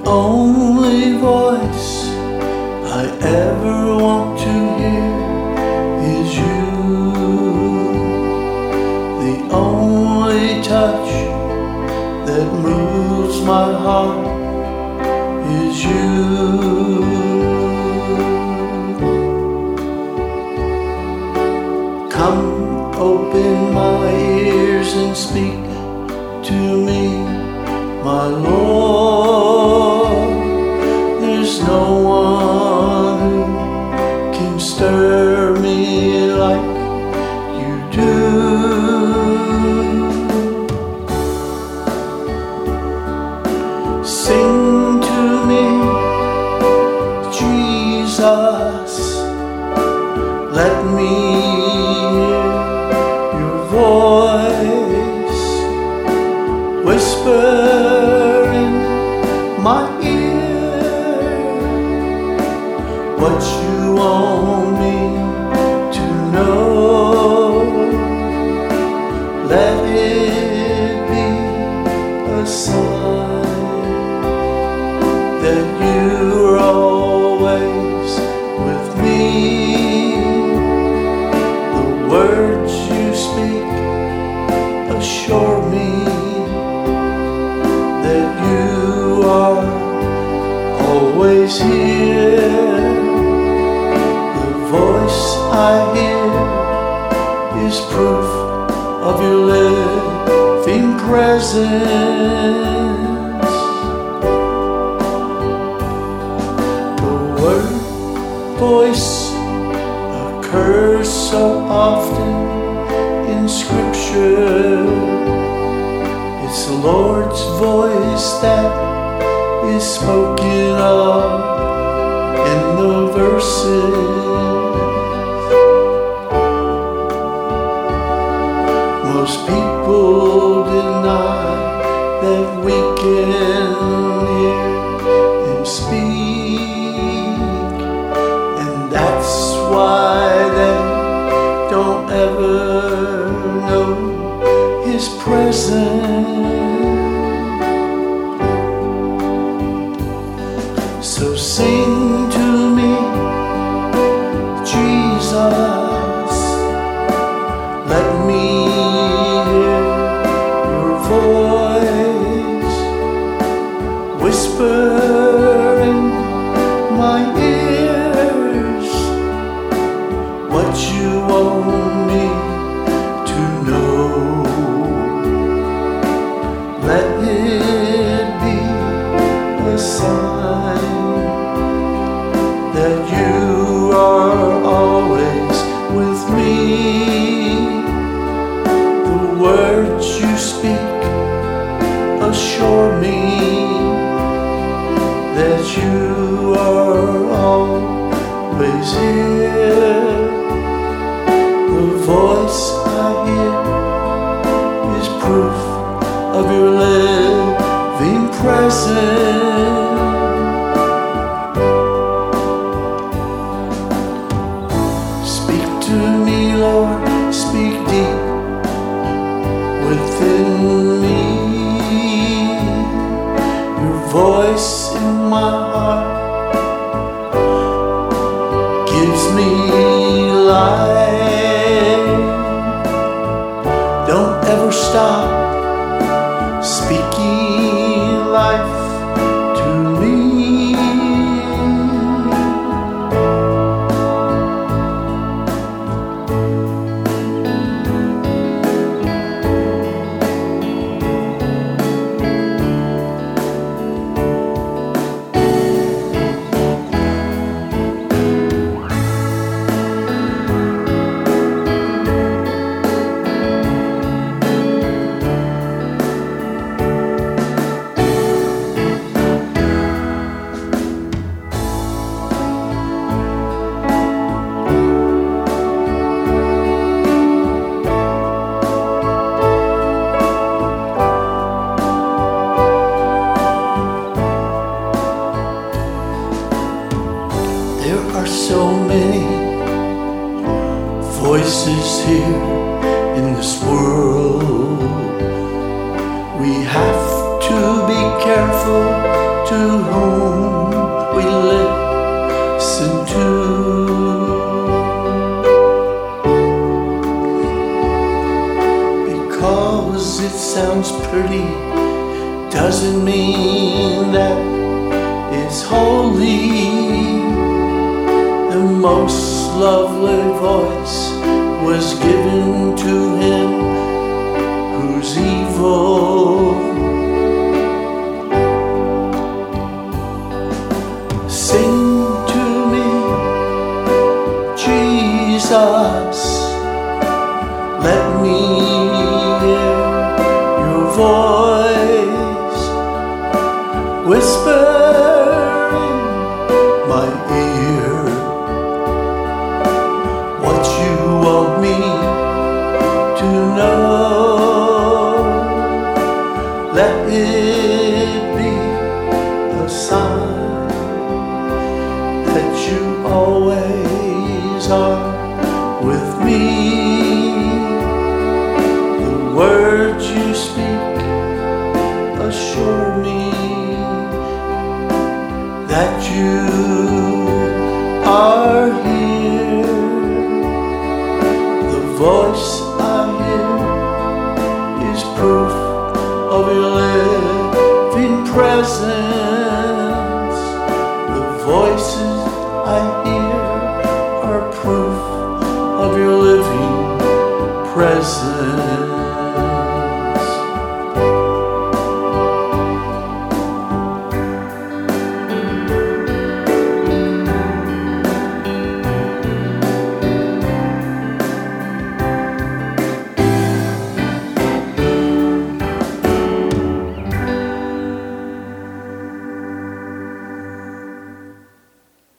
only voice I ever want to hear is you. The only touch that moves my heart is you. Come open my ears and speak to me, my Lord. There's no one who can stir me like you do. Sing to me, Jesus. Let me hear your voice. Whisper in my ear what you want me to know. Let it be a sign that you're always with me. The words you speak assure me that you are always here. The voice I hear is proof of your living presence. The word voice occurs so often in Scripture. It's the Lord's voice that is spoken of in the verses. Most people deny that we can hear Him speak, and that's why they don't ever know His presence. So sing to me, Jesus. Let me hear your voice. Whisper in my ears what you want me to know. Let it be a sign that you are always with me. The words you speak assure me that you are always here. The voice I hear is proof of your living presence. Speak to me, Lord, speak deep within me. Your voice in my heart gives me life. Don't ever stop speaking life to me. There are so many voices here in this world. We have to be careful to whom we listen to. Because it sounds pretty doesn't mean that it's holy. The most lovely voice was given to him who's evil. Sing to me, Jesus, let me hear your voice, whisper in my ear what you want me to know. Let it be a sign that you always are with me. The words you speak assure me that you are here. The voice I hear is proof of your living presence. The voices I hear are proof of your living presence.